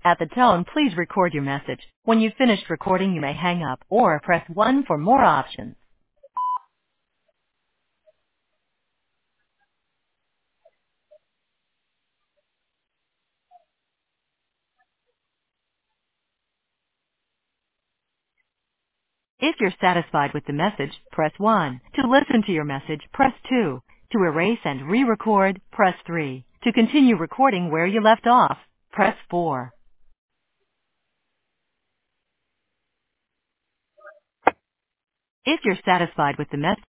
At the tone, please record your message. When you've finished recording, you may hang up or press 1 for more options. If you're satisfied with the message, press 1. To listen to your message, press 2. To erase and re-record, press 3. To continue recording where you left off, press 4. If you're satisfied with the message,